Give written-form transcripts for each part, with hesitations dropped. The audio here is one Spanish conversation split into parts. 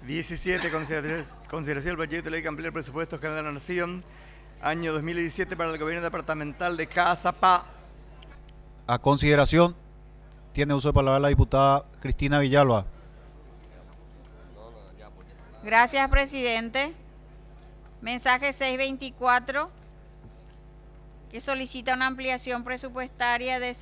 17. Consideración del proyecto de ley que amplía el presupuesto general de la Nación, año 2017 para el gobierno departamental de Caazapá. A consideración, tiene uso de palabra la diputada Cristina Villalba. Gracias, presidente. Mensaje 624, que solicita una ampliación presupuestaria de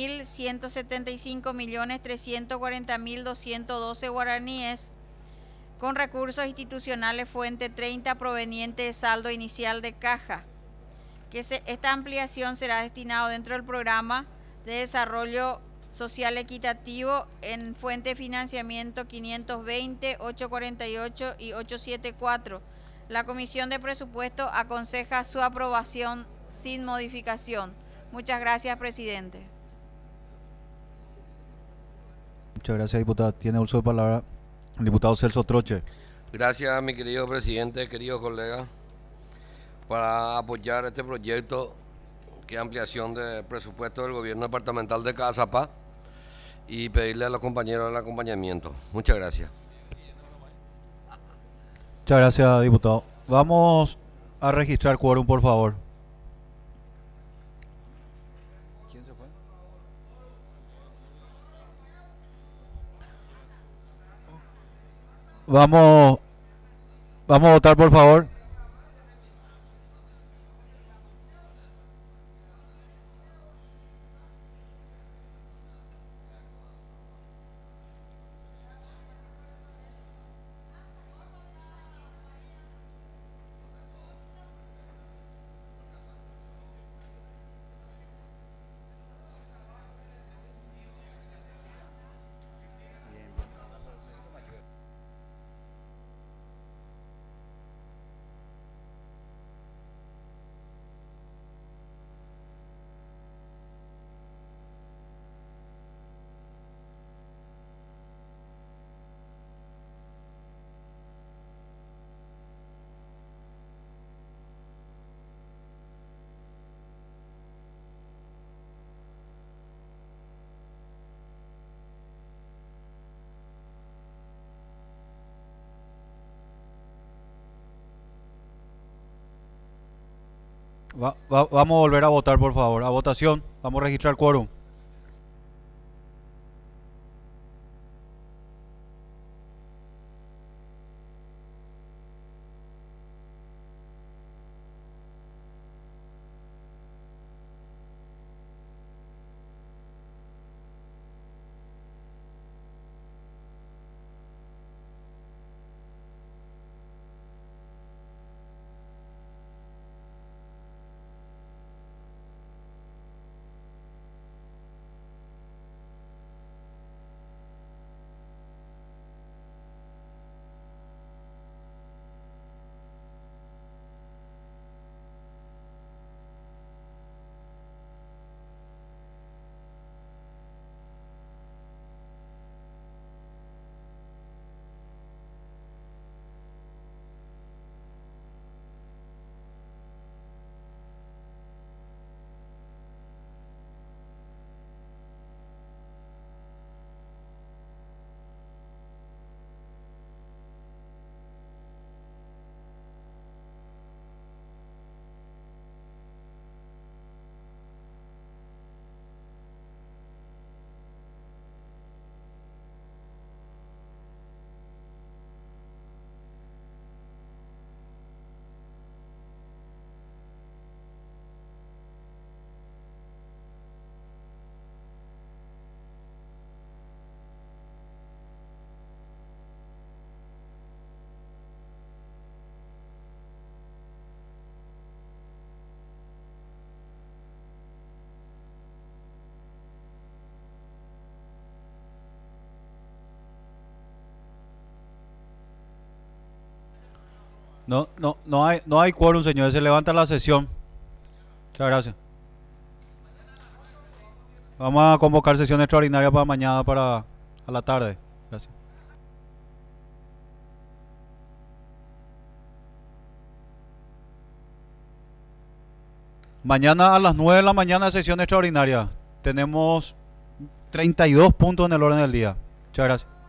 6.175.340.212 guaraníes con recursos institucionales fuente 30 proveniente de saldo inicial de caja. Esta ampliación será destinado dentro del programa de desarrollo social equitativo en fuente de financiamiento 520, 848 y 874. La Comisión de Presupuesto aconseja su aprobación sin modificación. Muchas gracias, presidente. Muchas gracias, diputada. Tiene uso de palabra el diputado Celso Troche. Gracias, mi querido presidente, queridos colegas, para apoyar este proyecto que es ampliación de presupuesto del gobierno departamental de Caazapá y pedirle a los compañeros el acompañamiento. Muchas gracias. Muchas gracias, diputado. Vamos a registrar quórum, por favor. ¿Quién se fue? Vamos a votar, por favor. Vamos a volver a votar, por favor. A votación. Vamos a registrar quórum. No hay quórum, señores. Se levanta la sesión. Muchas gracias. Vamos a convocar sesión extraordinaria para mañana a la tarde. Gracias. Mañana a las 9 de la mañana sesión extraordinaria. Tenemos 32 puntos en el orden del día. Muchas gracias.